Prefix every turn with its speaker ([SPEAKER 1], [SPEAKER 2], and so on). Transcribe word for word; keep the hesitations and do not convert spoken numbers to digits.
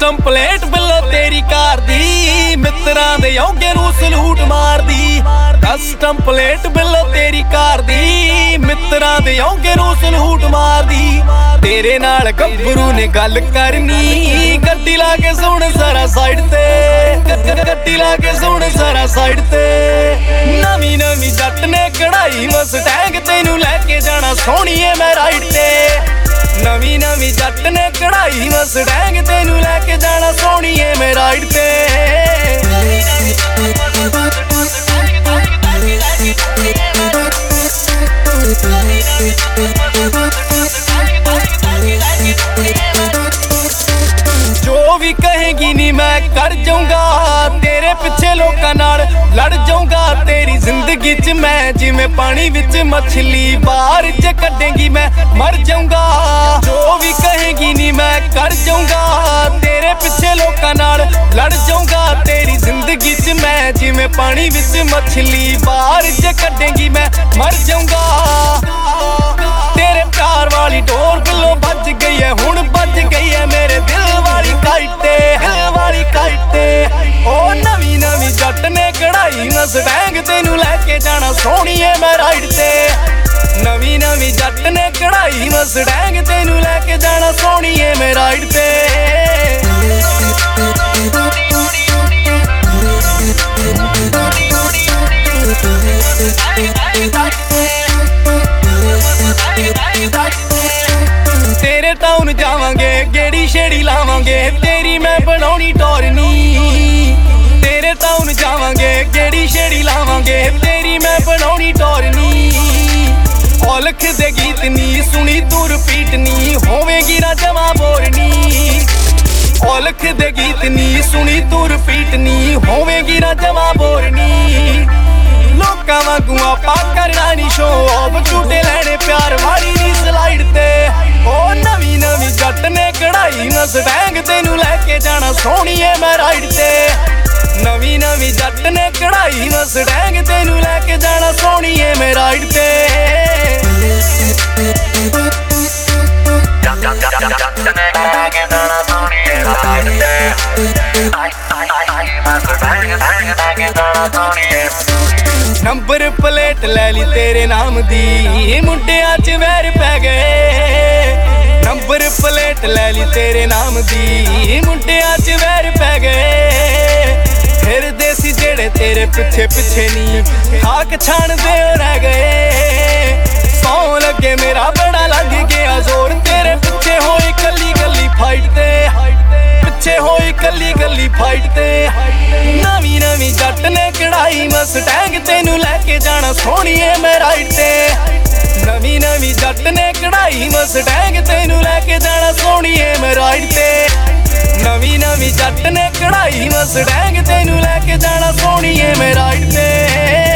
[SPEAKER 1] Custom plate बिल्लो तेरी car दी मित्रां दे औगे नूं सलूट मारदी कस्टम प्लेट बिल्लो तेरी कार दी मित्रां दे औगे नूं सलूट मारदी तेरे नाल गब्बरू ने गल करनी गड्डी ला के सुन सारा साइड ते गड्डी ला के सुन सारा साइड ते नवी नवी जट ने कढ़ाई मस्टैंग तैनू लैके जाना सोहणीए मैं राइड ते नवी नवी जट ने कढ़ाई मस्टैंग तैनू लैके जाना सोहणीए मैं राइड ते जो भी कहेगी नी मैं कर जाऊंगा तेरे पिछे लोकां नाल लड़ जाऊंगा तेरी जिंदगी च मैं जिवें पानी विच मछली बाहर च कड्डेंगी मैं मर जाऊंगा जो भी कहेगी नी मैं कर जाऊंगा तेरे पिछे लोकां नाल लड़ जाऊंगा तेरी जिंदगी च मैं जिवें पानी विच मछली बाहर च कड्डेंगी मैं मर जाऊंगा तेरे प्यार वाली डोर गल्लों बज गई है हुण बज गई है मेरे दिल वाली काइट ते दिल वाली काइट ते ओ नवी नवी जट ने कढ़ाई मस्टैंग तैनू लैके जाना सोहणीए मैं राइड ते नवी नवी जट ने कढ़ाई मस्टैंग तैनू लैके जाना सोहणीए मैं राइड ते तेरे टाउन जावांगे गेड़ी शेड़ी लावांगे तेरी मैं बनाउणी टोरनी तेरे टाउन जावांगे गेड़ी शेड़ी लावांगे तेरी मैं बनाउणी टोरनी औलख दे गीत नी सुनी तू रिपीट नी होवेगी ना जमा बोरनी औलख दे गीत नी सुनी तू रिपीट नी होवेगी ना जमा बोरनी लोकां वांगू आपां करना नी शो ऑफ झूटे लैणे प्यार वाली नी स्लाइड ते ओ नवी नवी जट ने कढ़ाई मस्टैंग तैनू लैके जाना सोहणीए मैं राइड ते नवी नवी जट ने कढ़ाई मस्टैंग तैनू लैके जाना सोहणीए मैं राइड ते नंबर प्लेट ले ली तेरे नाम दी मुंडियां च वैर पै गए नंबर प्लेट ले ली तेरे नाम दी मुंडियां च वैर पै गए फिर देसी जेड़े तेरे पिछे पिछे नी खाक छाण दे रह गए सौ लगे मेरा बड़ा लग गया जोर तेरे पिछे होई कली कली फाइट ते पिछे होई कली कली फाइट ते नवी नवी जट ने कढ़ाई मस्टैंग तैनू लैके जाना सोहणीए मैं राइड ते नवी नवी जट ने कढ़ाई मस्टैंग तैनू लैके जाना सोहणीए मैं राइड ते नवी नवी जट ने कढ़ाई मस्टैंग तैनू लैके जाना सोहणीए मैं राइड ते।